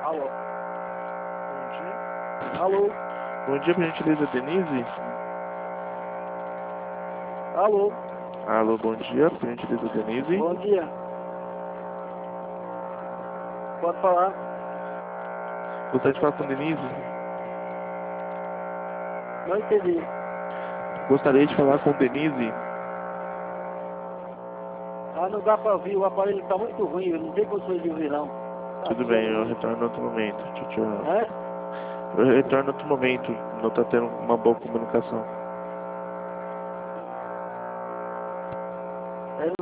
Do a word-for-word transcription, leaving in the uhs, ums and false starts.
Alô? Bom dia. Alô? Bom dia, por gentileza, Denise. Alô? Alô, bom dia, por gentileza, Denise. Bom dia. Pode falar? Gostaria de falar com Denise. Não entendi. Gostaria de falar com Denise. Ah, não dá pra ouvir, o aparelho tá muito ruim, eu não tenho condições de ouvir não. Tá Tudo tudo bem, eu ruim. retorno em outro momento. Tchau, tchau. É? Eu retorno em outro momento. Não tá tendo uma boa comunicação.